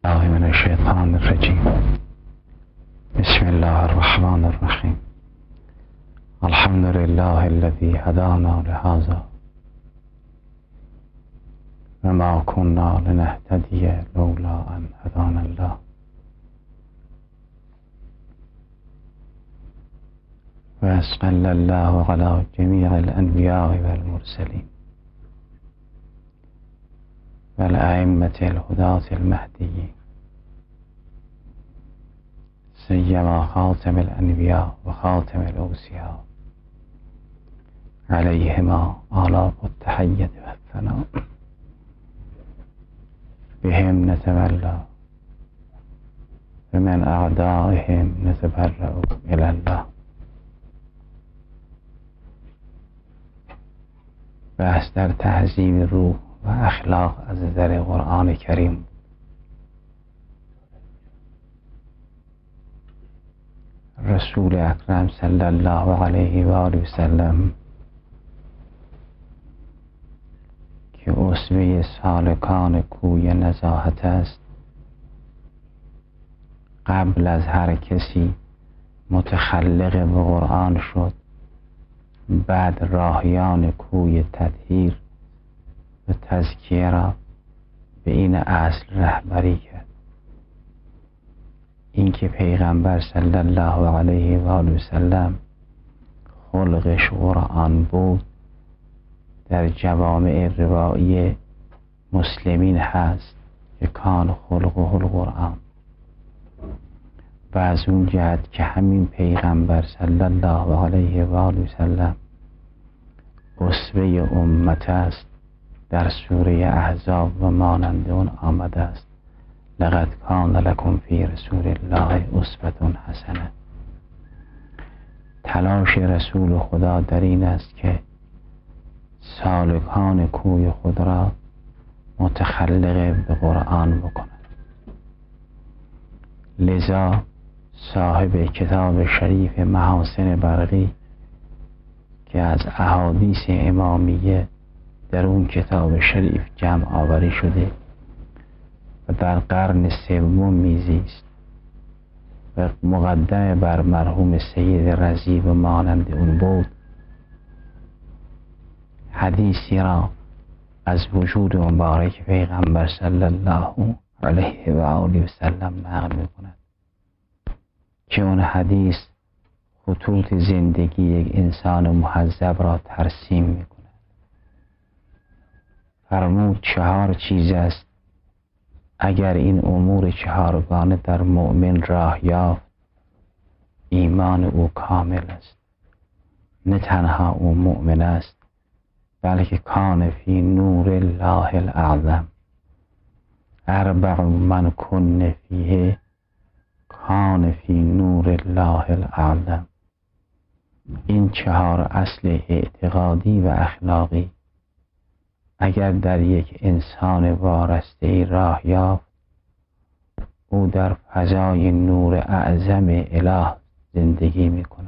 الله من الشیطان الرجیم. بسم الله الرحمن الرحیم. الحمد لله الذي هدانا لهذا وما كنا لنهتدي لولا ان هدانا الله. وأصلى الله على جميع الأنبياء والمرسلين والأئمة الهداة المهديين سيما خاتم الأنبياء وخاتم الأوصياء عليهما آلاف التحية والثناء. بهم نتولى ومن أعدائهم نتبرأ إلى الله. بحث در تهذیب روح و اخلاق از نظر قرآن کریم. رسول اکرم صلی الله علیه و آله و سلم که اسوه سالکان کوی نزاهت است، قبل از هر کسی متخلق به قرآن شد، بعد راهیان کوی تطهیر و تزکیه را به این اصل رهبری کرد. اینکه پیغمبر صلی الله علیه و آله و سلم خلقش قرآن بود در جوامع روایی مسلمین هست که کان خلقه القرآن، و از اون جهت که همین پیغمبر صلی الله علیه و آله و سلم اسوه امت است. در سوره احزاب و مانند اون آمده است لقد کان لکم فی رسول الله اسوة حسنه. تلاش رسول خدا در این است که سالکان کوی خود را متخلق به قرآن بکند. لذا صاحب کتاب شریف محاسن برقی که از احادیث امامیه در اون کتاب شریف جمع آوری شده و در قرن سوم میزیست و مقدم بر مرحوم سید رضی و مانند اون بود، حدیثی را از وجود مبارک پیغمبر صلی الله علیه و آله و سلم نقل میکند که اون حدیث خطوط زندگی یک انسان مهذب را ترسیم میکند. فرمود 4 چیز است اگر این امور 4گانه در مؤمن راه یافت، ایمان او کامل است. نه تنها او مؤمن است بلکه کان فی نور الله الاعظم. 4 من کن فیه کان فی نور الله الاعظم. این 4 اصل اعتقادی و اخلاقی اگر در یک انسان وارسته راه یافت، او در فضای نور اعظم اله زندگی می کند.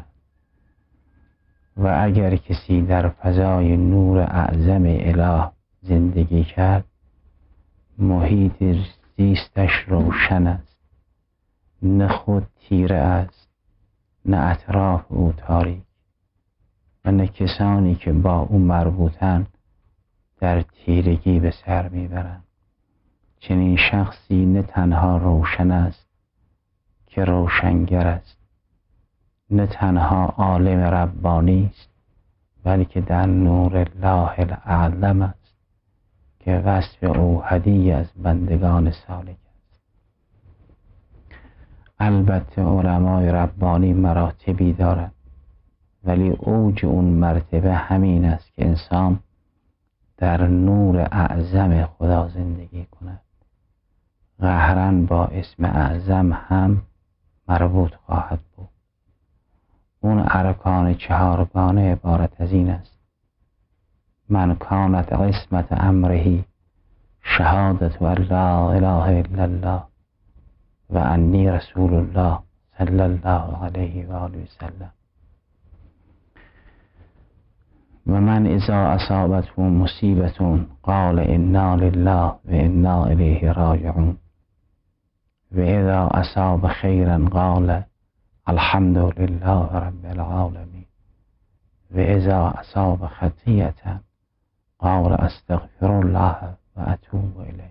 و اگر کسی در فضای نور اعظم اله زندگی کرد، محیط زیستش روشن است، نه خود تیره است نه اطراف او تاریک، و نه کسانی که با او مربوطن در تیرگی به سر میبرند. چنین شخصی نه تنها روشن است که روشنگر است، نه تنها عالم ربانی است بلکه در نور الله الاعظم است که وصف او هدیه از بندگان سالک است. البته علمای ربانی مراتبی دارند، ولی اوج اون مرتبه همین است که انسان در نور اعظم خدا زندگی کند. قهراً با اسم اعظم هم مربوط خواهد بود. اون ارکان 4گانه عبارت از این است: من کانت قسمت امره شهادت ان لا اله الا الله و انی رسول الله صلی الله علیه و آله و سلم. و من اذا اصابته مصیبت قال انا لله و انا الیه راجعون. و اذا اصاب خیرا قال الحمد لله رب العالمین و اذا اصاب خطیئة قال استغفر الله و اتوب الیه.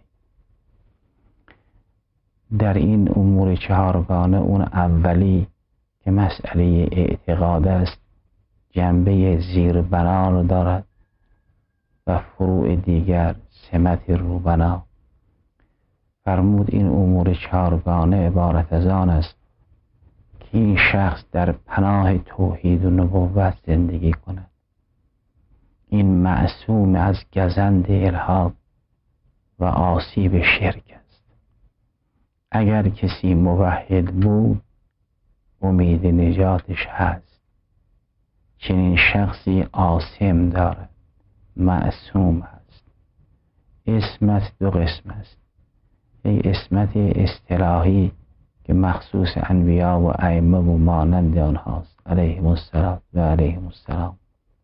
در این امور چهارگانه اون اولی که مسئله اعتقاد است جنبه زیربنا رو دارد و فروع دیگر سمت روبنا. فرمود این امور چهارگانه عبارت از آن است که این شخص در پناه توحید و نبوت زندگی کند. این معصوم از گزند الحاد و آسیب شرک است. اگر کسی موحد بود امید نجاتش هست. چنین شخصی عاصم دارد، معصوم هست. عصمت دو قسم است. ای عصمت اصطلاحی که مخصوص انبیا و ائمه و مانند آنهاست علیهم الصلاة و علیهم السلام.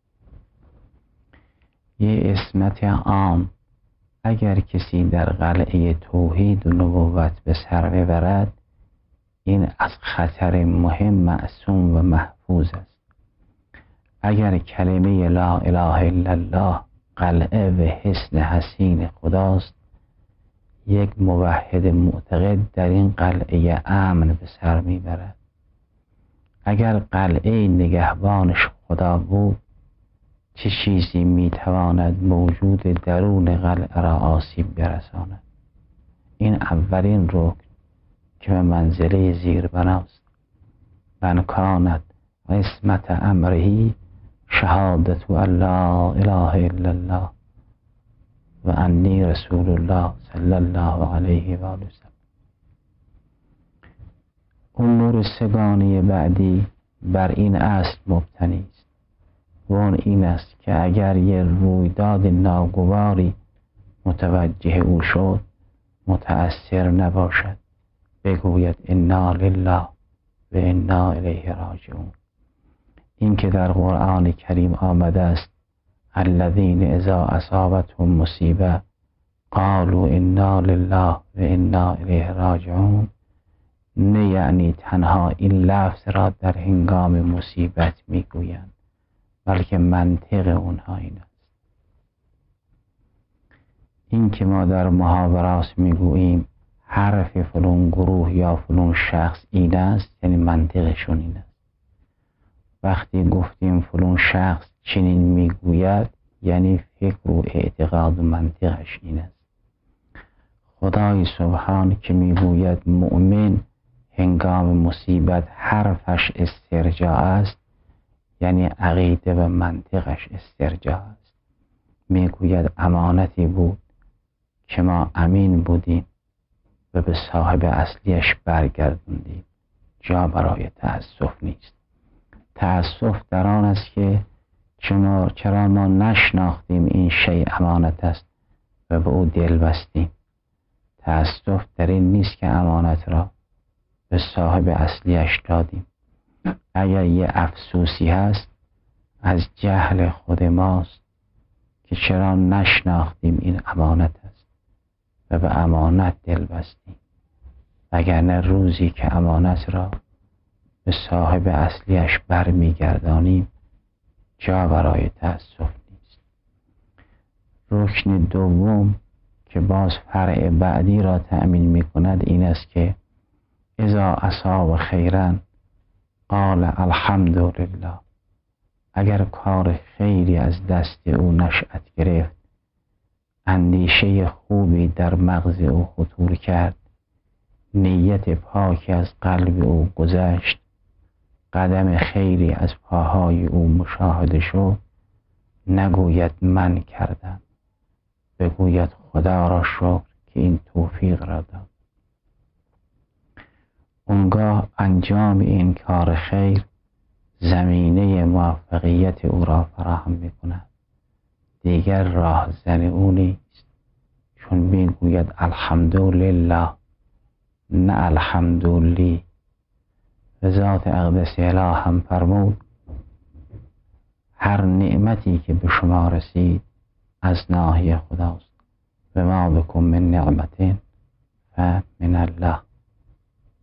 یه عصمت عام، اگر کسی در قلعه توحید و نبوت به سر ببرد این از خطر مهم معصوم و محفوظ است. اگر کلمه لا اله الا الله قلعه و حصن حصین خداست، یک موحد معتقد در این قلعه امن به سر میبرد. اگر قلعه نگهبانش خدا بود چه چیزی میتواند موجود درون قلعه را آسیب برساند؟ این اولین رکن که به منزله زیربناست. من کانت عصمت امره شهادت ان لا اله الا الله و انی رسول الله صلی الله علیه و آله وسلم. امور سگانه بعدی بر این اصل مبتنی است و اون این است که اگر یه رویداد ناگواری متوجه او شد متأثر نباشد، بگوید انا لله و انا الیه راجعون. این که در قرآن کریم آمده است الذین اذا اصابتهم مصیبه قالوا انا لله و انا الیه راجعون، نه یعنی تنها این لفظ را در هنگام مصیبت میگویند، بلکه منطق اونها این است. این که ما در محاورات میگوییم حرف فلان گروه یا فلان شخص این است، یعنی منطقشون این است. وقتی گفتیم فلان شخص چنین میگوید یعنی فکر و اعتقاد و منطقش این است. خدای سبحان که میگوید مؤمن هنگام مصیبت حرفش استرجاع است، یعنی عقیده و منطقش استرجاع است. میگوید امانتی بود که ما امین بودیم و به صاحب اصلیش برگردوندیم. جا برای تأسف نیست. تأسف در آن است که چرا ما نشناختیم این شیء امانت است و به او دل بستیم. تأسف در این نیست که امانت را به صاحب اصلیش دادیم. اگر یه افسوسی هست از جهل خود ماست که چرا نشناختیم این امانت است و به امانت دل بستیم، وگرنه روزی که امانت را به صاحب اصلیش برمیگردانیم جا برای تأسف نیست. رکن دوم که باز فرع بعدی را تأمین می کند این است که اذا اصاب خیرا قال الحمد لله. اگر کار خیری از دست او نشأت گرفت، اندیشه خوبی در مغز او خطور کرد، نیت پاکی از قلب او گذشت، قدم خیری از پاهای او مشاهده شد، نگوید من کردم، بگوید خدا را شکر که این توفیق را داد. اونگاه انجام این کار خیر زمینه موفقیت او را فراهم می‌کند. دیگر راهزن او نیست، چون میگوید الحمدلله نه الحمدلی. و ذات اقدس اله هم فرمود هر نعمتی که به شما رسید از ناحیه خداست و ما بکم من نعمت فمن الله.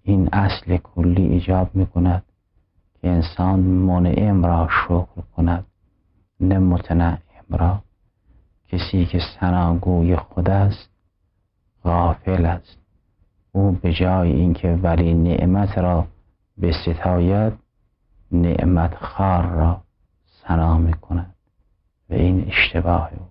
این اصل کلی ایجاب می کند که انسان منعم را شکر کند نه متنعم را. کسی که ثناگوی خود است غافل است. او به جای اینکه ولی نعمت را بستاید نعمت خوار را ثنا می کند و این اشتباه او.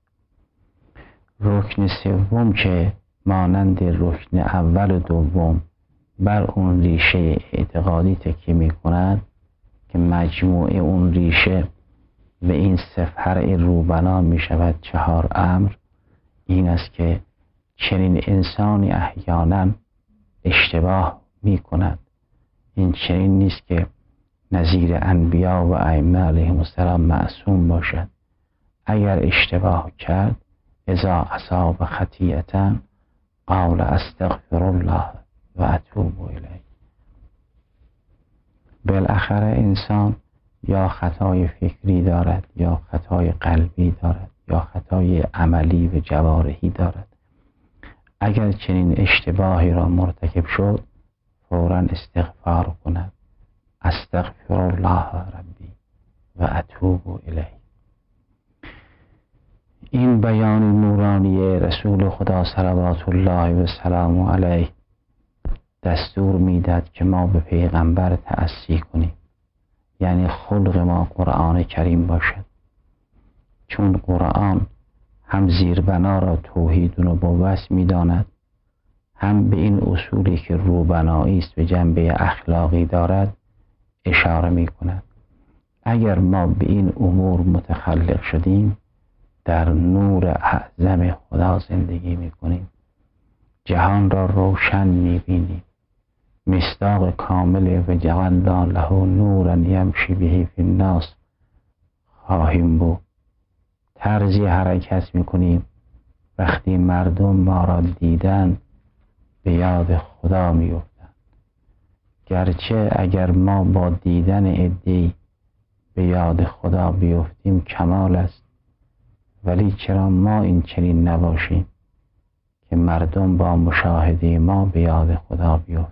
رکن سوم که مانند رکن اول و دوم بر اون ریشه اعتقادی تکیه می کند که مجموع اون ریشه و این سه فرع روبنا می شود 4 امر، این است که چنین انسانی احیانا اشتباه می کند. این چنین نیست که نظیر انبیا و ائمه علیهم السلام معصوم باشد. اگر اشتباه کرد اذا اصاب خطیئة قال استغفر الله و اتوب الیه. بالاخره انسان یا خطای فکری دارد یا خطای قلبی دارد یا خطای عملی و جوارحی دارد. اگر چنین اشتباهی را مرتکب شد فوراً استغفار کند، استغفر الله ربی و اتوب الیه. این بیان نورانی رسول خدا صلوات الله و سلام علیه دستور میداد که ما به پیغمبر تأسی کنیم، یعنی خلق ما قرآن کریم باشد، چون قرآن هم زیربنا را توحید و نبوت میداند، هم به این اصولی که روبنایی است و جنبه اخلاقی دارد اشاره می کند. اگر ما به این امور متخلق شدیم در نور اعظم خدا زندگی می کنیم، جهان را روشن می بینیم، مصداق کامل و جعلنا له نورا یمشی به فی الناس خواهیم بود. طرزی حرکت می کنیم وقتی مردم ما را دیدن به یاد خدا می افتند. گرچه اگر ما با دیدن عده‌ای به یاد خدا بیفتیم کمال است، ولی چرا ما این چنین نباشیم که مردم با مشاهده ما به یاد خدا بیفتند؟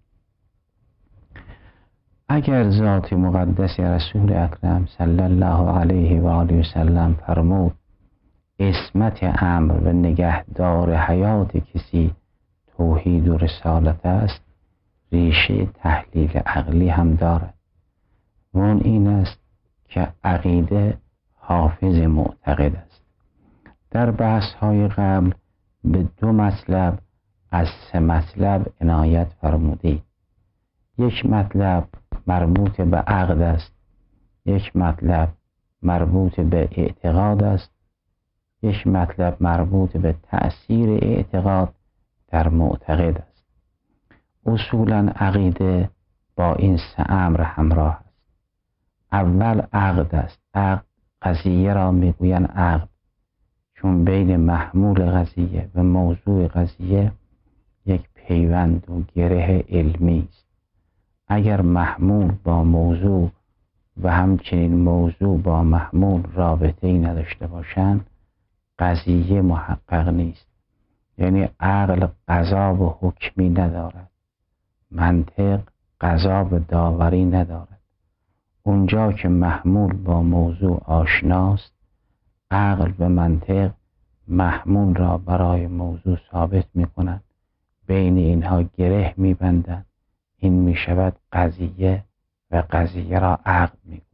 اگر ذات مقدس رسول اکرم صلی الله علیه و آله و سلم فرمود عصمت امر و نگهدار حیات کسی توحید و رسالت است، ریشه تحلیل عقلی هم دارد و اون این است که عقیده حافظ معتقد است. در بحث های قبل به 2 مطلب از 3 مطلب عنایت فرمودید. یک مطلب مربوط به عقد است، یک مطلب مربوط به اعتقاد است، یک مطلب مربوط به تأثیر اعتقاد در معتقد است. اصولا عقیده با این 3 امر همراه است. اول عقد است. عقد قضیه را میگویند عقد چون بین محمول قضیه و موضوع قضیه یک پیوند و گره علمی است. اگر محمول با موضوع و همچنین موضوع با محمول رابطه‌ای نداشته باشند قضیه محقق نیست. یعنی عقل قضا و حکمی ندارد، منطق قضا و داوری ندارد. اونجا که محمول با موضوع آشناست عقل و منطق محمول را برای موضوع ثابت می کنند، بین اینها گره می بندند. این می شود قضیه و قضیه را عقل می گوید.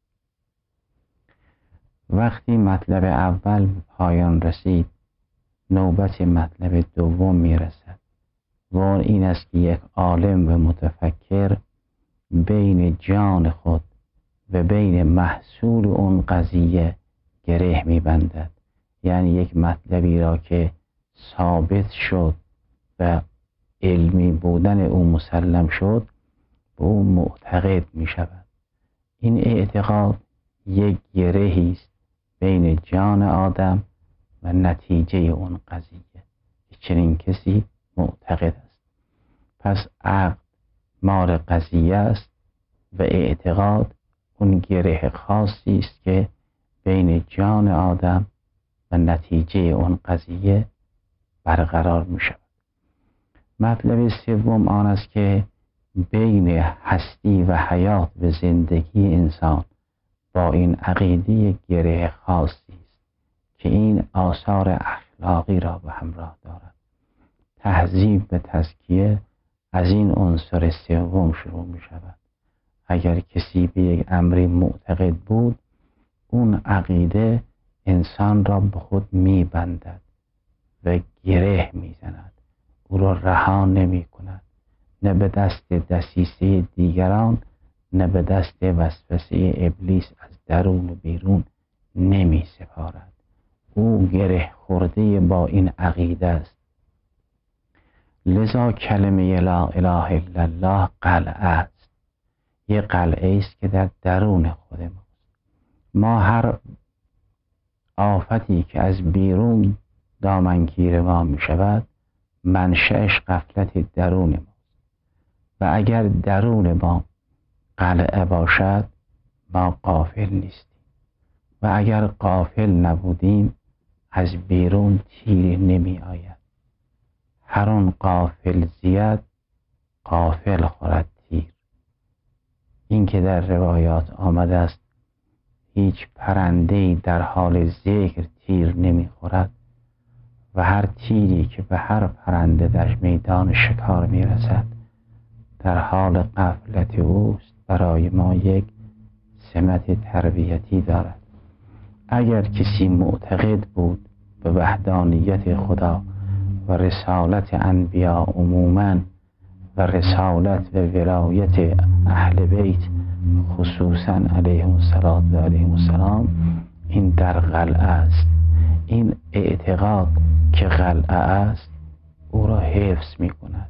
وقتی مطلب اول به پایان رسید نوبت مطلب دوم می رسد و این است که یک عالم و متفکر بین جان خود و بین محصول اون قضیه گره می بندد. یعنی یک مطلبی را که ثابت شد و علمی بودن او مسلم شد به او معتقد می شود. این اعتقاد یک گرهی است بین جان آدم و نتیجه اون قضیه. چنین کسی معتقد است. پس عقل مال قضیه است و اعتقاد اون گره خاصی است که بین جان آدم و نتیجه اون قضیه برقرار می شود. مطلب سوم آن است که بین هستی و حیات و زندگی انسان با این عقیده گره خاصی است که این آثار اخلاقی را به همراه دارد. تهذیب و تزکیه از این عنصر سوم شروع می شود. اگر کسی به یک امری معتقد بود، اون عقیده انسان را به خود می بندد و گره می زند، او را رها نمی کند، نه به دست دسیسه دیگران نه به دست وسوسه ابلیس از درون و بیرون نمی سپارد. او گره خورده با این عقیده است. لذا کلمه لا اله الا الله قلعه است. یه قلعه است که در درون خود ماست. ما هر آفتی که از بیرون دامنگیر ما می شود منشأش غفلت درون ماست و اگر درون ما قلعه باشد ما غافل نیستیم و اگر غافل نبودیم از بیرون تیر نمی آید. هر آن غافل زید غافل خورد تیر. این که در روایات آمده است هیچ پرنده‌ای در حال ذکر تیر نمی خورد و هر تیری که به هر پرنده در میدان شکار می رسد در حال غفلت اوست، برای ما یک سمت تربیتی دارد. اگر کسی معتقد بود به وحدانیت خدا و رسالت انبیا عموما و رسالت و ولایت اهل بیت خصوصا علیهم الصلات و علیهم السلام، این در قلعه است. این اعتقاد که قلعه است او را حفظ می کند.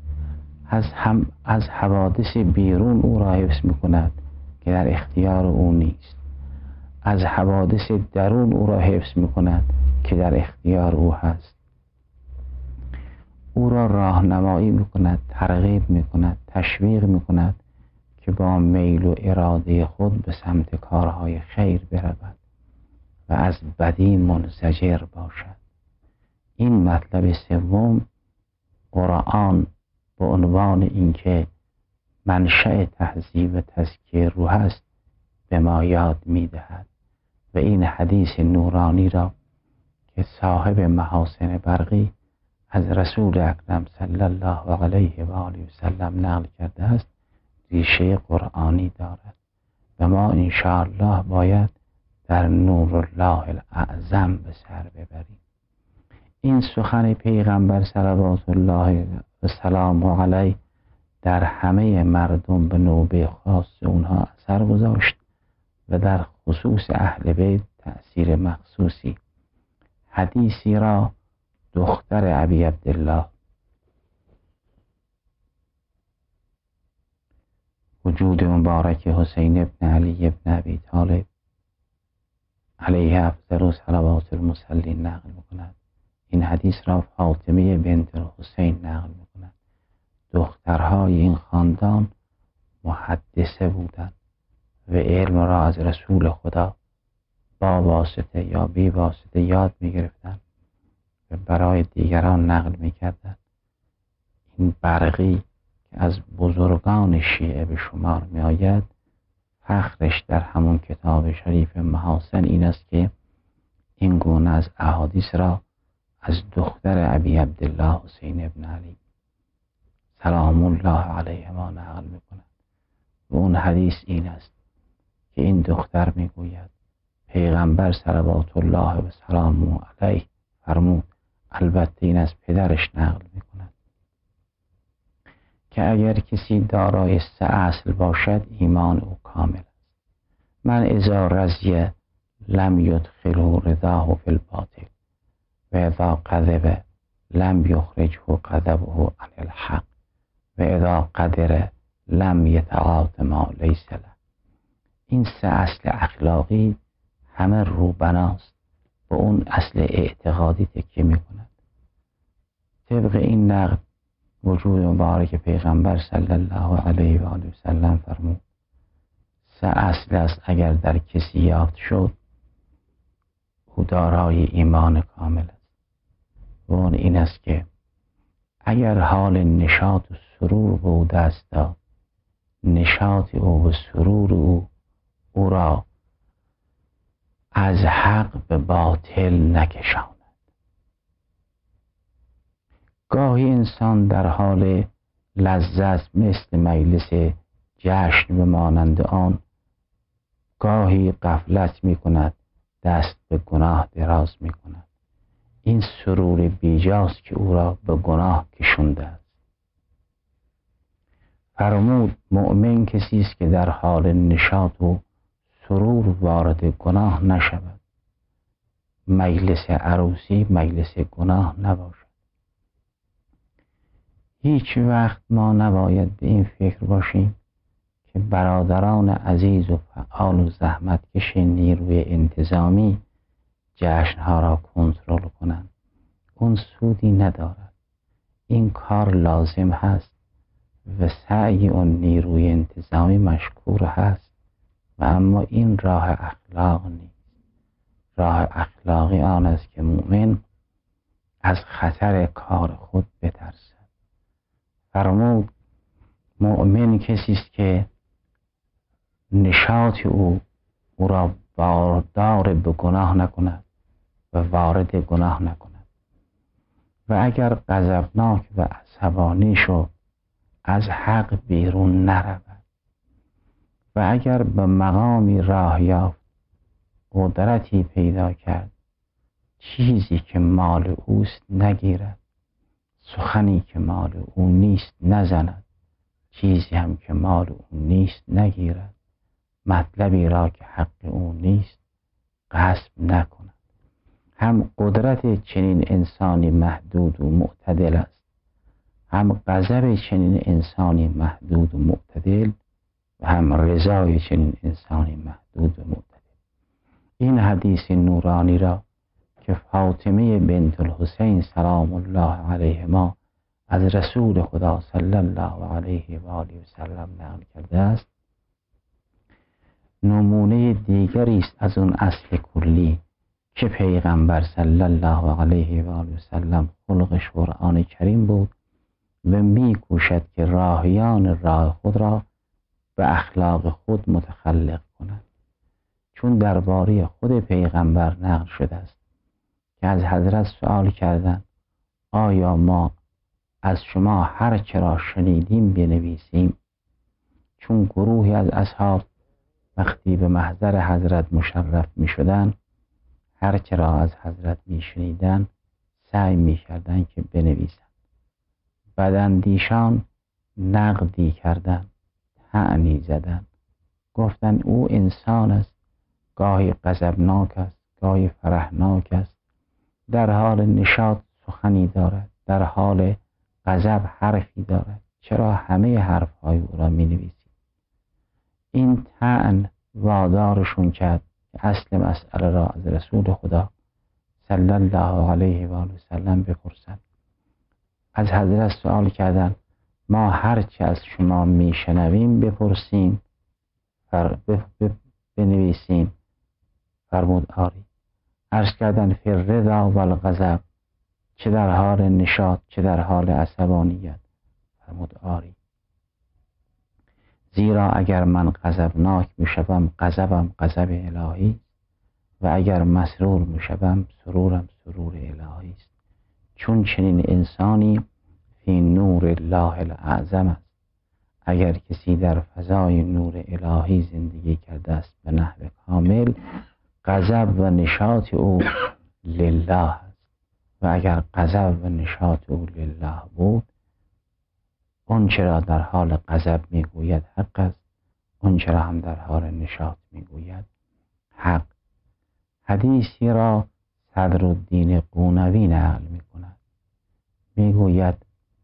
از حوادث بیرون او را حفظ می کند که در اختیار او نیست. از حوادث درون او را حفظ می کند که در اختیار او هست. او را راهنمایی می کند، ترغیب می کند، تشویق می کند که با میل و اراده خود به سمت کارهای خیر برود و از بدی منزجر باشد. این مطلب سوم قرآن به عنوان اینکه منشأ تهذیب و تزکیه روح است به ما یاد می دهد و این حدیث نورانی را که صاحب محاسن برقی از رسول اکرم صلی الله علیه و آله و سلم نقل کرده است ریشه قرآنی دارد و ما انشاءالله باید در نور الله الاعظم به سر ببریم. این سخن پیغمبر صلوات الله و سلام علیه در همه مردم به نوبه خاص اونها اثر گذاشت و در خصوص اهل بیت تأثیر مخصوصی. حدیثی را دختر ابی عبدالله وجود مبارک حسین ابن علی ابن ابی طالب علیه افضل صلوات المصلین نقل می‌کند. این حدیث را فاطمه بنت حسین نقل می‌کند. دخترهای این خاندان محدثه بودند و علم را از رسول خدا با واسطه یا بی واسطه یاد می‌گرفتند و برای دیگران نقل می‌کردند. این برقی که از بزرگان شیعه به شمار می‌آید، فخرش در همون کتاب شریف محاسن این است که این گونه از احادیث را از دختر ابی عبدالله حسین ابن علی سلام الله علیه ما نقل می‌کند و اون حدیث این است که این دختر میگوید پیغمبر صلوات الله و سلام علیه فرمود، البته این از پدرش نقل می‌کند، که اگر کسی دارای 3 اصل باشد ایمان او کامل است. من اذا رضی لم یدخله رضاه فی الباطل و اذا غضب لم یخرجه غضبه عن الحق و اذا قدر لم یتعاط ما لیس له. این 3 اصل اخلاقی همه روبناست، به اون اصل اعتقادی تکیه می‌کند. طبق این نقل وجود مبارک پیغمبر صلی الله علیه و آله و سلم فرمود 3 اصل است اگر در کسی یافت شد او دارای ایمان کامل است و اون این است که اگر حال نشاط و سرور به او دست داد، نشاط او و سرور او را از حق به باطل نکشاند. گاهی انسان در حال لذت مثل مجلس جشن و مانند آن، گاهی غفلت می کند، دست به گناه دراز می کند. این سرور بیجاست که او را به گناه کشونده است. فرمود مؤمن کسی است که در حال نشاط و سرور وارد گناه نشود. مجلس عروسی مجلس گناه نباشد. هیچ وقت ما نباید به این فکر باشیم که برادران عزیز و فعال و زحمتکش نیروی انتظامی جشنها را کنترل کنند. اون سودی ندارد. این کار لازم هست و سعی اون نیروی انتظامی مشکور هست و اما این راه اخلاق نیست. راه اخلاقی آن است که مؤمن از خطر کار خود بترسد. فرمود مؤمن کسی است که نشاط او را باردار به گناه نکند و وارد گناه نکند و اگر غضبناک و عصبانی شد از حق بیرون نرود و اگر به مقامی راه یافت، قدرتی پیدا کرد، چیزی که مال اوست نگیرد، سخنی که مال او نیست نزند، چیزی هم که مال او نیست نگیرد، مطلبی را که حق او نیست غصب نکند. هم قدرت چنین انسانی محدود و معتدل است، هم غضب چنین انسانی محدود و معتدل و هم رضای چنین انسانی محدود و معتدل. این حدیث نورانی را که فاطمه بنت الحسین سلام الله علیهما از رسول خدا صلی الله علیه و آله و سلم نقل کرده است، نمونه دیگری است از اون اصل کلی که پیغمبر صلی الله علیه و آله و سلم خلقش قرآن کریم بود و می کوشد که راهیان راه خود را به اخلاق خود متخلق کند. چون درباره خود پیغمبر نقل شده است که از حضرت سوال کردند آیا ما از شما هر چه را شنیدیم بنویسیم؟ چون گروهی از اصحاب وقتی به محضر حضرت مشرف می شدن، هر چه را از حضرت می شنیدن سعی می کردن که بنویسن. بداندیشان نقدی کردن، طعنی زدن، گفتن او انسان است، گاهی غضبناک است، گاهی فرحناک است، در حال نشاط سخنی دارد، در حال غضب حرفی دارد، چرا همه حرفهای او را می نویسید؟ این طعن وادارشون کرد که اصل مسئله را از رسول خدا صلی الله علیه و آله و سلم بپرسند. از حضرت سوال کردند ما هرچه از شما میشنویم بپرسیم بنویسیم؟ فرمود آری. عرض کردند فی الرضا و الغضب، چه در حال نشاط چه در حال عصبانیت؟ فرمود آری. زیرا اگر من غضبناک میشوم غضبم غضب الهی و اگر مسرور میشوم سرورم سرور الهی است. چون چنین انسانی فی نور الله الاعظم است. اگر کسی در فضای نور الهی زندگی کرده است به نحو کامل، غضب و نشاط او لله است و اگر غضب و نشاط او لله بود، اون چرا در حال غضب میگوید حق است، اون چرا هم در حال نشاط میگوید حق. حدیثی را صدرالدین قونوی نقل میکند، میگوید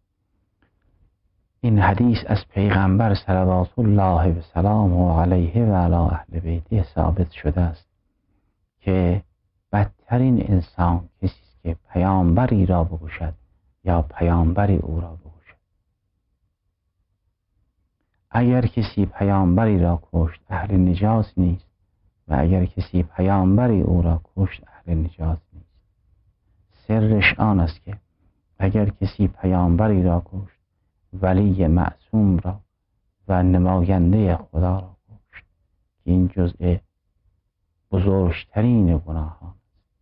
این حدیث از پیغمبر صلوات الله و سلامه علیه و علی اهل بیته ثابت شده است که بدترین انسان کسی است که پیامبری را بکشد یا پیامبری او را بکشد. اگر کسی پیامبری را کشت اهل نجات نیست و اگر کسی پیامبری او را کشت اهل نجات نیست. سرش آن است که اگر کسی پیامبری را کشت، ولی معصوم را و نماینده خدا را کشت که این جزء بزرگترین گناهان.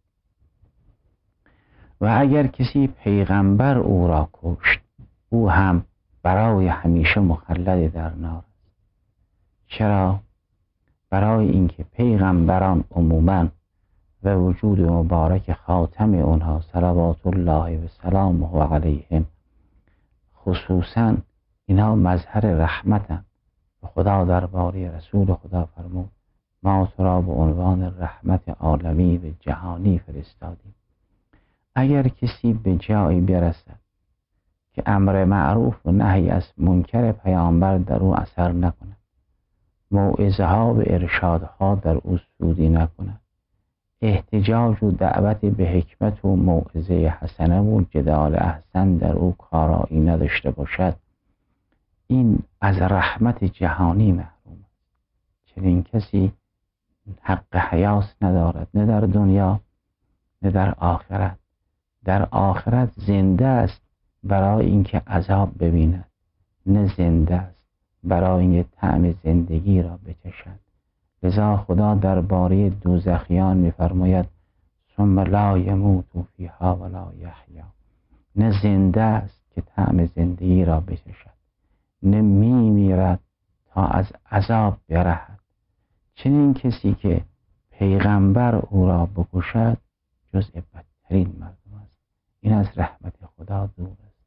و اگر کسی پیغمبر او را کشت، او هم برای همیشه مخلد در نار است. چرا؟ برای اینکه پیغمبران عموماً و وجود مبارک خاتم اونها صلوات الله و سلامه علیهم خصوصاً اینها مظهر رحمتن و خدا درباره رسول خدا فرمود ما تو را به عنوان رحمت عالمی و جهانی فرستادیم. اگر کسی به جایی برسد که امر معروف و نهی از منکر پیامبر در او اثر نکند، موعظه ها و ارشادها در او سودی نکند، احتجاج و دعوت به حکمت و موعظه حسنه و جدال احسن در او کارایی نداشته باشد، این از رحمت جهانی محروم است. چنین کسی حق حیات ندارد، نه در دنیا نه در آخرت. در آخرت زنده است برای اینکه عذاب ببیند، نه زنده است برای اینکه طعم زندگی را بچشد. لذا خدا درباره دوزخیان می‌فرماید ثم لا یموت فیها ولا یحیا، نه زنده است که طعم زندگی را بچشد، نه میمیرد تا از عذاب برهد. چنین کسی که پیغمبر او را بکشد جزء بدترین مردم است. این از رحمت خدا دور است.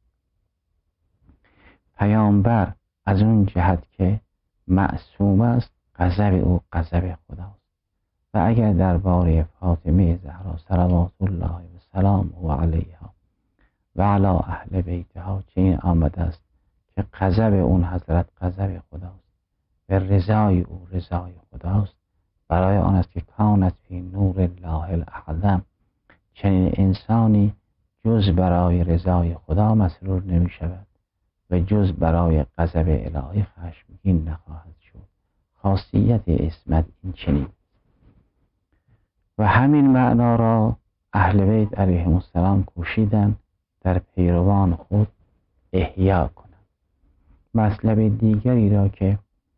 پیامبر از اون جهت که معصوم است، غضب او غضب خداست. و اگر درباره فاطمه زهرا صلوات الله و سلامه علیها و علی اهل بیتها چنین آمده است که غضب اون حضرت غضب خداست و رضای او رضای خداست. برای آن است که کانت فی نور الله الاعظم، چنین انسانی جز برای رضای خدا مسرور نمی شود و جز برای غضب الهی خشمگین نخواهد شد. خاصیت عصمت این چنین و همین معنا را اهل بیت علیهم السلام کوشیدند در پیروان خود احیا کنند. مطلب دیگری را که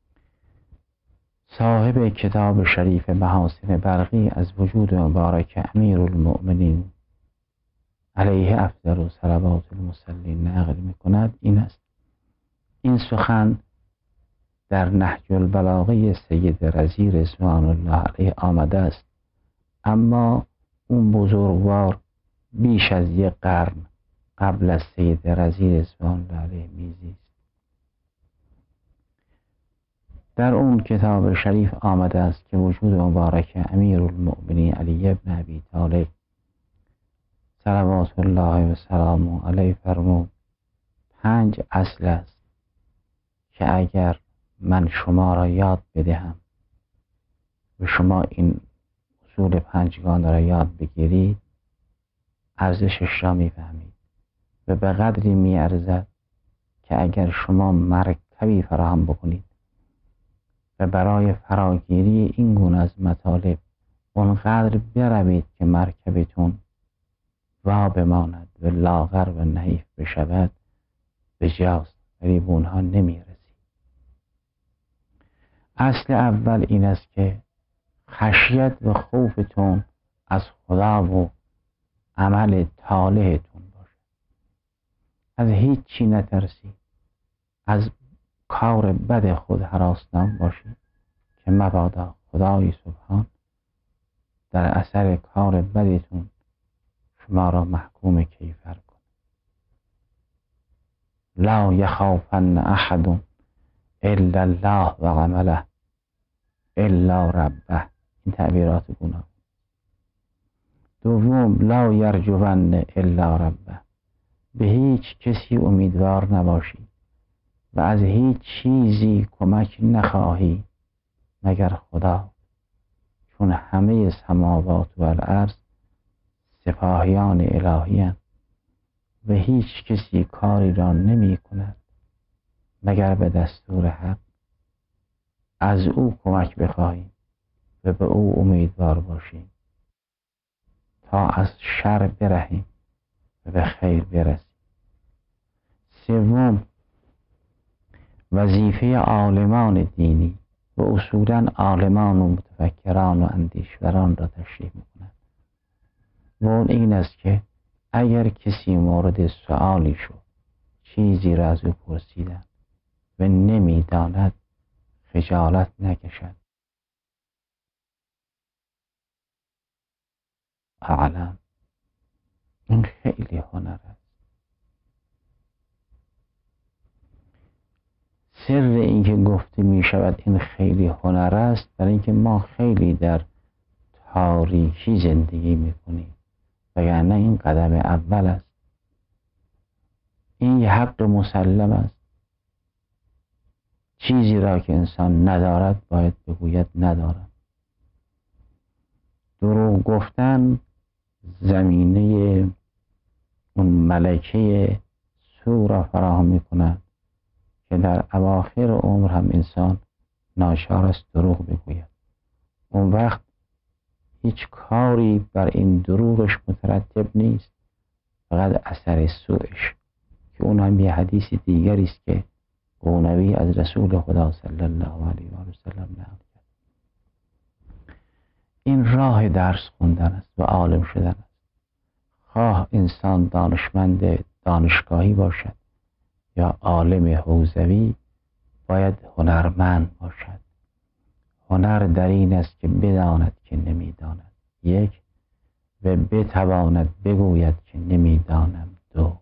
صاحب کتاب شریف محاسن برقی از وجود مبارک امیرالمؤمنین علیه افضل و صلوات المصلین نقل می کند این است: این سخن در نهج البلاغه سید رضی رضوان الله علیه آمده است، اما اون بزرگوار بیش از 1 قرن قبل از سید رضی رضوان الله علیه میزیست. در اون کتاب شریف آمده است که وجود مبارک امیرالمؤمنین علی ابن ابی طالب صلوات الله و سلامه علیه فرمود 5 اصل است که اگر من شما را یاد بدهم و شما این اصول 5 را یاد بگیرید، ارزشش را میفهمید و به قدری میارزد که اگر شما مرکبی فراهم بکنید و برای فراگیری این گونه از مطالب اونقدر بروید که مرکبتون وا بماند و لاغر و نحیف بشود، بجاست ولی به اونها نمیرسید. اصل اول این است که خشیت و خوفتون از خدا و عمل طالحتون باشد. از هیچ چی نترسید، از کار بد خود هراسان باشید که مبادا خدای سبحان در اثر کار بدتون شما را محکوم کیفر کن. لا یخافن احد الا الله و عمله الا ربه. این تعبیرات گناه. دوم، لا یرجون الا ربه. به هیچ کسی امیدوار نباشی و از هیچ چیزی کمک نخواهی مگر خدا، چون همه سماوات و الارض سپاهیان الهی هستند و هیچ کسی کاری را نمی کند مگر به دستور حق. از او کمک بخواهیم و به او امیدوار باشیم تا از شر برهیم و به خیر برسیم. سوم، وظیفه عالمان دینی و اصولا عالمان و متفکران و اندیشوران را تشریح می‌کند و اون این است که اگر کسی مورد سؤالی شد، چیزی را از او پرسیدند و نمی‌داند، خجالت نکشد. اعلم، این خیلی هنر است. سر اینکه گفته می شود این خیلی هنر است برای اینکه ما خیلی در تاریکی زندگی می کنیم، وگرنه این قدم اول است. این یه حق مسلم است. چیزی را که انسان ندارد باید بگوید ندارم. دروغ گفتن زمینه اون ملکه سو را فراهم می کند که در اواخر عمر هم انسان ناچار است دروغ بگوید. اون وقت هیچ کاری بر این دروغش مترتب نیست، فقط اثر سوءش، که اون هم یه حدیث دیگری است که قونوی از رسول خدا صلی الله علیه و سلم نقل کرد. این راه درس خوندن است و عالم شدن است. خواه انسان دانشمند دانشگاهی باشد یا عالم حوزوی، باید هنرمند باشد. هنر در این است که بداند که نمیداند، یک، و بتواند بگوید که نمیدانم، دو.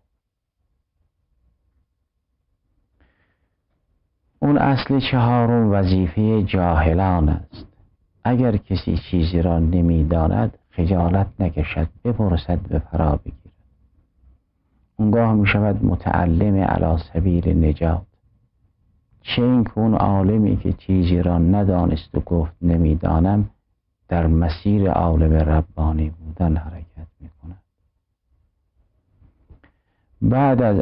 اون اصل چهارم وظیفه جاهلان است. اگر کسی چیزی را نمیداند خجالت نکشد، بپرسد و فرا بگیرد. اونگاه می شود متعلم علی سبیل نجات. چه این که اون عالمی که چیزی را ندانست و گفت نمیدانم، در مسیر عالم ربانی بودن حرکت می کند. بعد از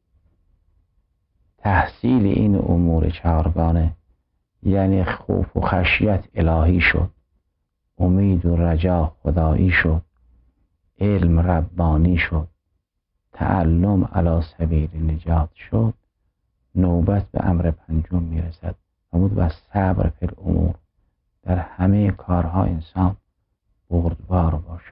تحصیل این امور چهارگانه، یعنی خوف و خشیت الهی شد، امید و رجا خدایی شد، علم ربانی شد، تعلم علی سبیل نجات شد، نوبت به امر پنجم میرسد و و صبر فی الامور. در همه کارها انسان بردبار باشد.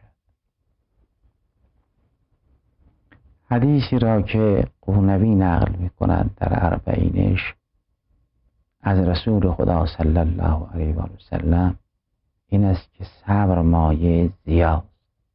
حدیثی را که قونوی نقل می کند در اربعینش از رسول خدا صلی الله علیه و سلم این است که صبر مایه ضیاست.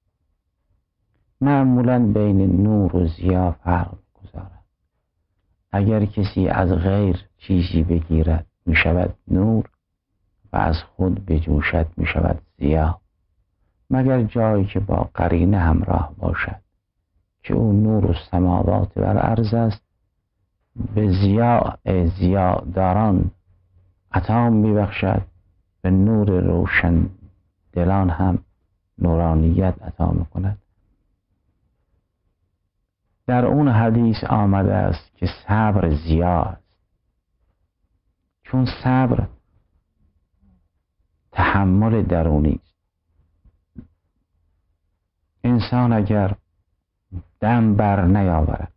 معمولا بین نور و ضیا فرق گذارد. اگر کسی از غیر چیزی بگیرد می شود نور و از خود بجوشد می شود ضیا، مگر جایی که با قرینه همراه باشد که او نور و سماوات و الارض است، به ضیا داران عطا می بخشد، به نور روشن دلان هم نورانیت عطا می کند. در اون حدیث آمده است که صبر ضیا است، چون صبر تحمل درونی است. انسان اگر دم بر نیاورد،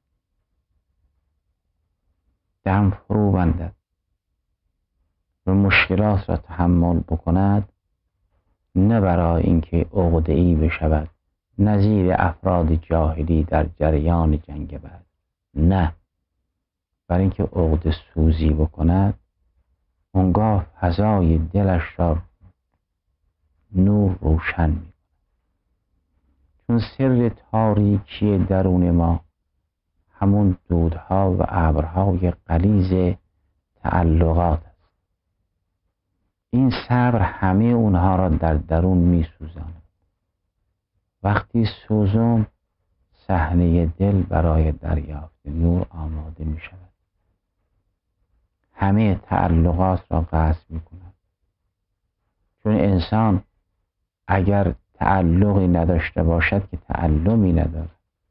دم فرو بندد و مشکلات را تحمل بکند، نه برای اینکه عقده‌ای بشود نظیر افراد جاهلی در جریان جنگ بعد، نه، برای اینکه عقده سوزی بکند، اونگاه فضای دلش را نور روشن می. چون سر تاریکی درون ما همون دودها و ابرهای غلیظ تعلقات است. این صبر همه اونها را در درون می سوزاند. وقتی سوزم، صحنه دل برای دریافت نور آماده می شود. همه تعلقات را قطع می کند. چون انسان اگر تعلقی نداشته باشد که تعلمی ندارد.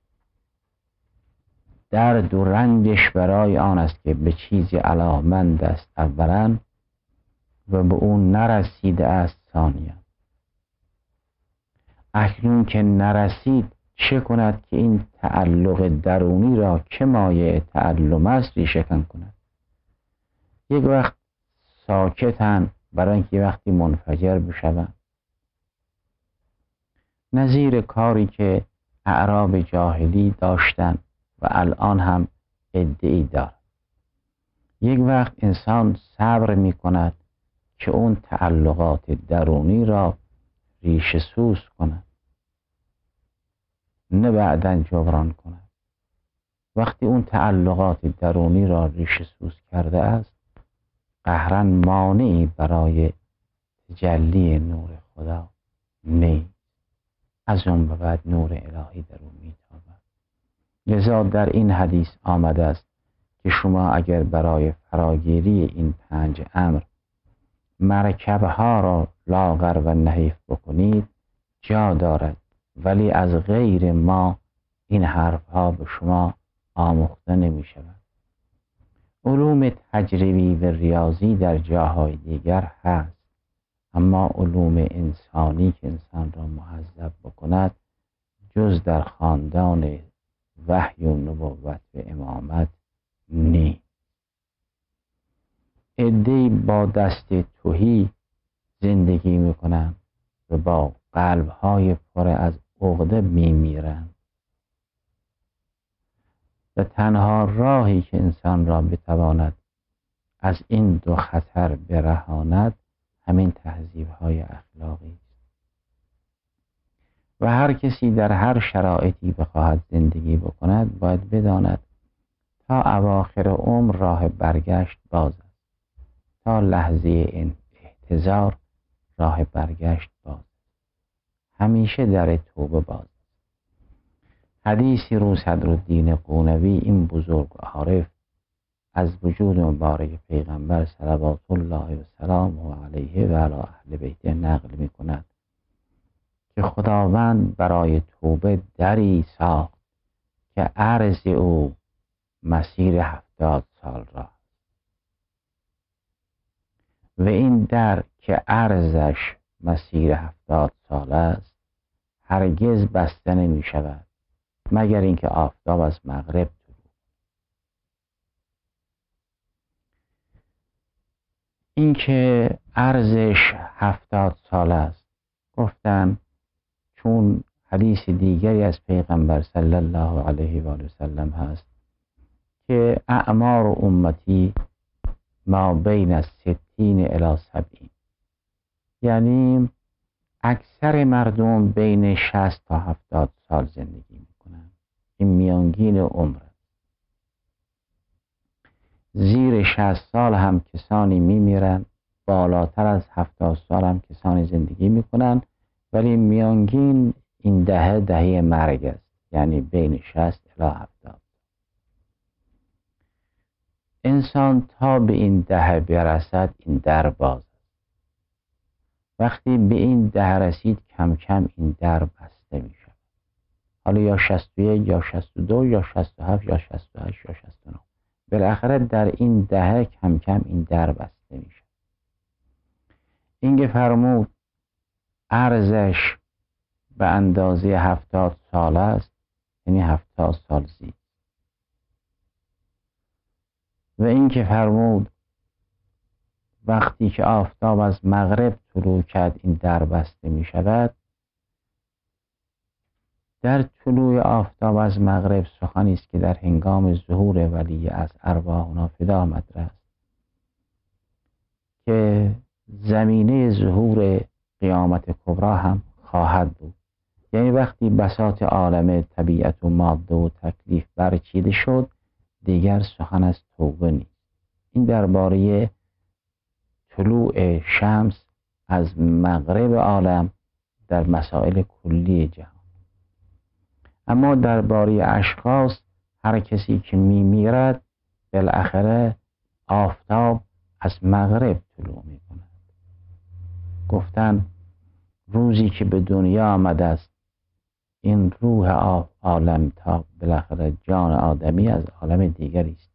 درد و رنجش برای آن است که به چیزی علاقمند است اولا و به اون نرسیده است ثانیا. اکنون که نرسید چه کند که این تعلق درونی را که مایه تعلم است ریشه کن کند. یک وقت ساکتن برای اینکه وقتی منفجر بشوند، نظیر کاری که اعراب جاهلی داشتن و الان هم ادعی دارد. یک وقت انسان صبر می کند که اون تعلقات درونی را ریشه سوز کند، نه بعداً جبران کند. وقتی اون تعلقات درونی را ریشه سوز کرده است، قهراً مانعی برای تجلی نور خدا نیست. از اون به بعد نور الهی در اون میتابد. لذا در این حدیث آمده است که شما اگر برای فراگیری این 5 امر مرکبها را لاغر و نحیف بکنید جا دارد، ولی از غیر ما این حرفها به شما آموخته نمی شود. علوم تجربی و ریاضی در جاهای دیگر هست، اما علوم انسانی که انسان را مهذب بکند جز در خاندان وحی و نبوت و امامت نیست. عده‌ای با دست تهی زندگی میکنند و با قلبهای پر از عقده میمیرند و تنها راهی که انسان را بتواند از این 2 خطر برهاند همین تهذیب‌های اخلاقی است. و هر کسی در هر شرایطی بخواهد زندگی بکند باید بداند تا اواخر عمر راه برگشت باز است، تا لحظه احتضار راه برگشت باز است، همیشه در توبه باز است. حدیثی رو صدرالدین قونوی این بزرگ عارف از وجود مبارک پیغمبر صلوات الله و سلامه علیه و علی اهل بیته نقل می کند که خداوند برای توبه دری ساخت که عرض او مسیر 70 سال را و این در که عرضش مسیر 70 سال است هرگز بسته نمی شود مگر اینکه آفتاب از مغرب طلوع. اینکه عرضش 70 سال است گفتن چون حدیث دیگری از پیغمبر صلی الله علیه و آله و سلم هست که اعمار امتی ما بین 60 الی 70، یعنی اکثر مردم بین 60 تا 70 سال زندگی میکنن. این میانگین عمر. زیر 60 سال هم کسانی میمیرن، بالاتر از 70 سال هم کسانی زندگی میکنن، ولی میانگین این دهه مرگ است، یعنی بین 60 الی 70. انسان تا به این دهه برسد این در باز است. وقتی به این دهه رسید کم کم این در بسته می شود. حالا یا 61 یا 62 یا 67 یا 68 یا 69، بالاخره در این دهه کم کم این در بسته می شود. این که فرمود عرضش به اندازه 70 سال است، یعنی 70 سال زید. و این که فرمود وقتی که آفتاب از مغرب طلوع کرد این در بسته می شود، در طلوع آفتاب از مغرب سخنی است که در هنگام ظهور ولی از ارواحنا فدا مطرح است که زمینه ظهور قیامت کبری هم خواهد بود. یعنی وقتی بساط عالم طبیعت و ماده و تکلیف برچیده شد دیگر سخن از توبه نیست. این درباره طلوع شمس از مغرب عالم در مسائل کلی جهان. اما درباره اشخاص، هر کسی که میمیرد بالاخره آفتاب از مغرب طلوع می کند. گفتن روزی که به دنیا آمده است این روح عالم تا بالاخره جان آدمی از عالم دیگری است،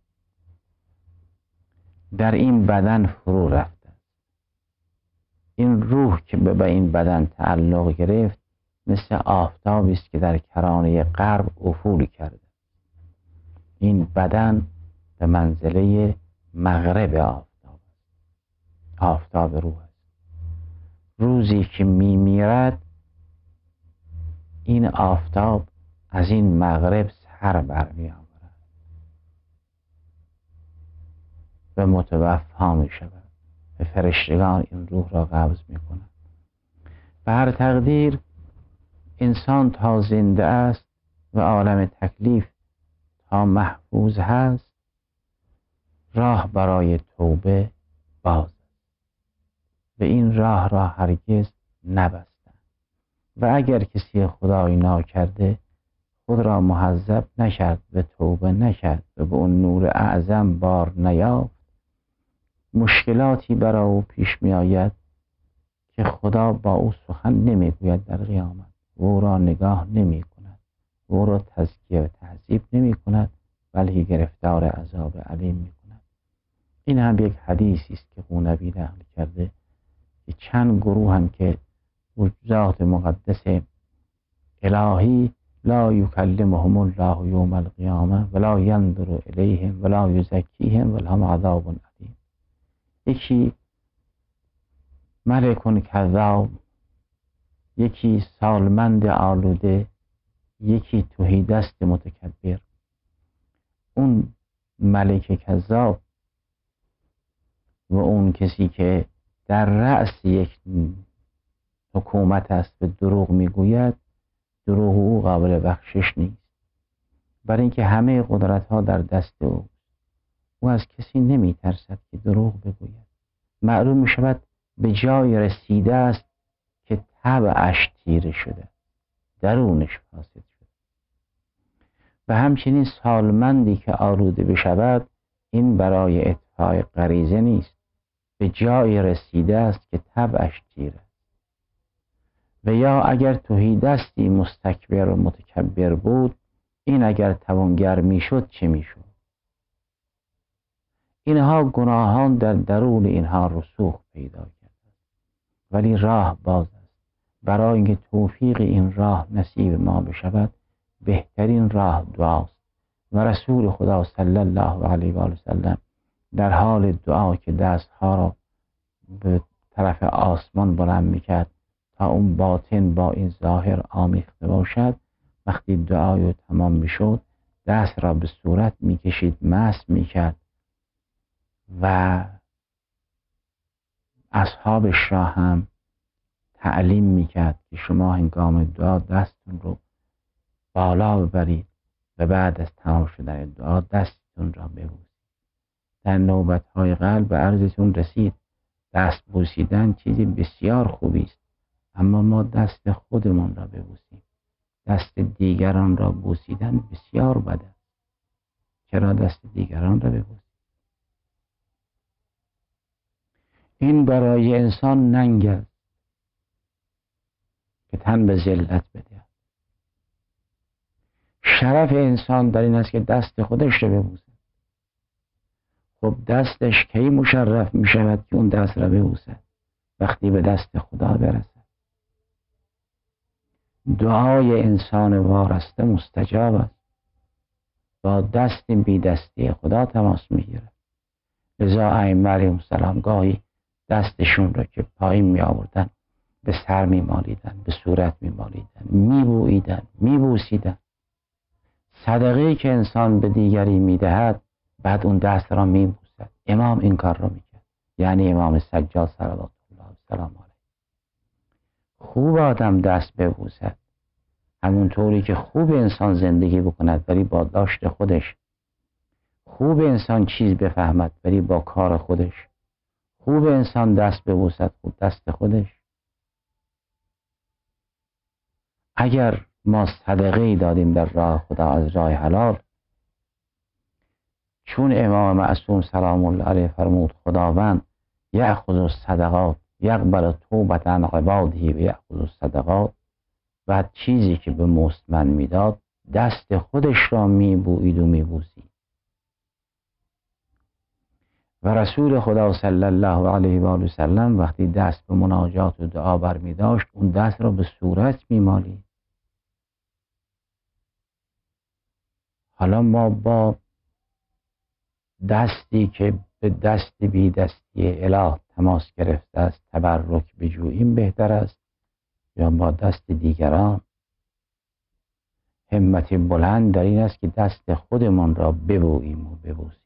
در این بدن فرو رفته. این روح که به این بدن تعلق گرفت مثل آفتابی است که در کرانه غرب افول کرده. این بدن به منزله مغرب آفتاب است. آفتاب روح است. روزی که میمیرد این آفتاب از این مغرب سر برمی آورد و متوفا می شود و فرشتگان این روح را قبض می کنند. به هر تقدیر انسان تا زنده است و عالم تکلیف تا محفوظ هست، راه برای توبه باز است و این راه را هرگز نبستند و اگر کسی خدایی ناکرده خود را مهذب نکرد و توبه نکرد و به اون نور اعظم بار نیافت، مشکلاتی برای او پیش می آید که خدا با او سخن نمی گوید در قیامت و او را نگاه نمی کند و او را تزکیه و تهذیب نمی کند، بلکه گرفتار عذاب علیم می کند. این هم یک حدیثی است که قونبی نقل کرده که چند گروه هم که ذات مقدس الهی لا یکلمهم الله یوم القیامه ولا ینظر الیهم ولا یزکیهم ولهم عذاب علیم. یکی ملک کذاب، یکی سالمند آلوده، یکی تهیدست متکبر. اون ملک کذاب و اون کسی که در رأس یک حکومت است و دروغ میگوید، دروغ او قابل بخشش نیست، برای اینکه همه قدرت ها در دست او. او از کسی نمی ترسد که دروغ بگوید. معلوم می شود به جای رسیده است که طبعش تیره شده، درونش فاسد شده. و همچنین سالمندی که آلوده بشود، این برای اطفاء غریزه نیست، به جای رسیده است که طبعش تیره. و یا اگر تهیدستی مستکبر و متکبر بود، این اگر توانگر میشد چه میشد؟ اینها گناهان در درون اینها رسوخ پیدا کرده، ولی راه باز است. برای اینکه توفیق این راه نصیب ما بشود، بهترین راه دعاست و رسول خدا صلی الله علیه و سلم در حال دعا که دستها را به طرف آسمان بلند میکرد تا اون باطن با این ظاهر آمیخته باشد، وقتی دعای تمام میشد دست را به صورت میکشید، مس میکرد و اصحابش را هم تعلیم میکرد که شما هنگام دعا دستتون رو بالا ببرید و بعد از تمام شدن دعا دستتون را ببوسید. در نوبت‌های قلب به عرضتون رسید دست بوسیدن چیزی بسیار خوبی است، اما ما دست خودمان را ببوسیم. دست دیگران را بوسیدن بسیار بد است. چرا دست دیگران را ببوسیم؟ این برای انسان ننگ است که تن به ذلت بده. شرف انسان در این است که دست خودش را ببوسه. خب دستش کی مشرف می شود که اون دست را ببوسه؟ وقتی به دست خدا برسه. دعای انسان وارسته مستجاب است، با دست بی دستی خدا تماس می گیرد. لذا ائمه علیهم السلام گاهی دستشون را که پایین می آوردن به سر می مالیدن، به صورت می مالیدن، می بوییدن، می بوسیدن. صدقه‌ای که انسان به دیگری می دهد بعد اون دست را می بوسد. امام این کار را می کرد، یعنی امام سجاد صلوات الله السلام علیه. خوب آدم دست ببوسد، همونطوری که خوب انسان زندگی بکند ولی با داشت خودش. خوب انسان چیز بفهمد ولی با کار خودش. خوب انسان دست ببوسد، خوب دست خودش. اگر ما صدقه‌ای دادیم در راه خدا از راه حلال، چون امام معصوم سلام الله علیه فرمود خداوند یأخذ الصدقات یقبل توبة عن عباده و یأخذ الصدقات، بعد چیزی که به مستمن میداد دست خودش را میبویید و میبوسید. و رسول خدا صلی الله علیه و آله و سلم وقتی دست به مناجات و دعا برمی داشت اون دست را به صورت می مالید. حالا ما با دستی که به دست بی دستی اله تماس گرفته است تبرک بجوییم بهتر است یا با دست دیگران؟ همت بلند در این است که دست خودمان را ببوییم و ببوسیم.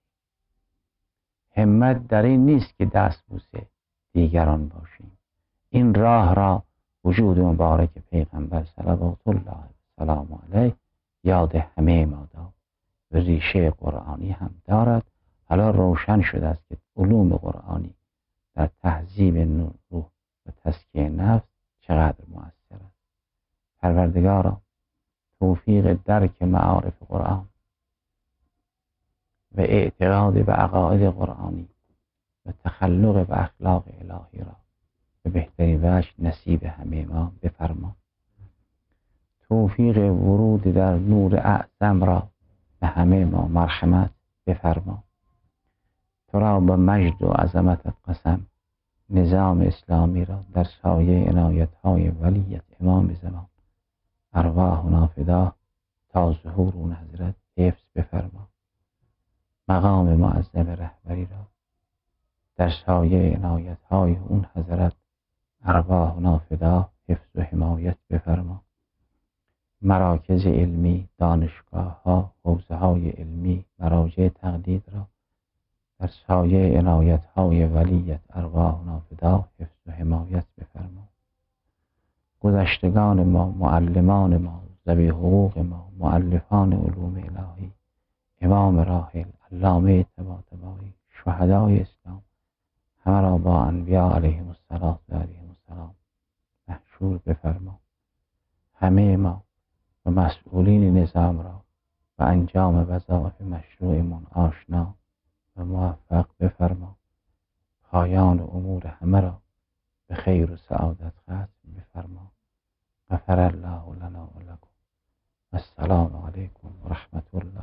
همت در این نیست که دست بوسه دیگران باشیم. این راه را وجود مبارک پیغمبر صلوات الله سلام علیه یاد همه ما داد و ریشه قرآنی هم دارد. حالا روشن شده است که علوم قرآنی در تهذیب روح و تزکیه نفس چقدر مؤثر است. پروردگارا توفیق درک معارف قرآن و اعتقاد به عقاید قرآنی و تخلق به اخلاق الهی را به بهترین وجه نصیب همه ما بفرما. توفیق ورود در نور اعظم را به همه ما مرحمت بفرما. تو را با مجد و عظمتت قسم نظام اسلامی را در سایه عنایت‌های ولیت امام زمان ارواحنا فداه تا ظهور اون حضرت حفظ بفرما. مقام معظم رهبری را در سایه عنایت‌های اون حضرت ارواحنا فداه حفظ و حمایت بفرما. مراکز علمی، دانشگاه‌ها، حوزه‌های علمی، مراجع تقلید را در سایه عنایت‌های ولیت ارواحنا فداه حفظ و حمایت بفرما. گذشتگان ما، معلمان ما، ذوی حقوق ما، مؤلفان علوم الهی، امام راحل علامه طباطبایی، شهدای اسلام، همه را با انبیا علیهم السلام محشور بفرما. همه ما و مسئولین نظام را و انجام وظایف مشروعمان آشنا و موفق بفرما. پایان امور همه را به خیر و سعادت ختم بفرما. غفر الله لنا و لکم. السلام علیکم و رحمت الله.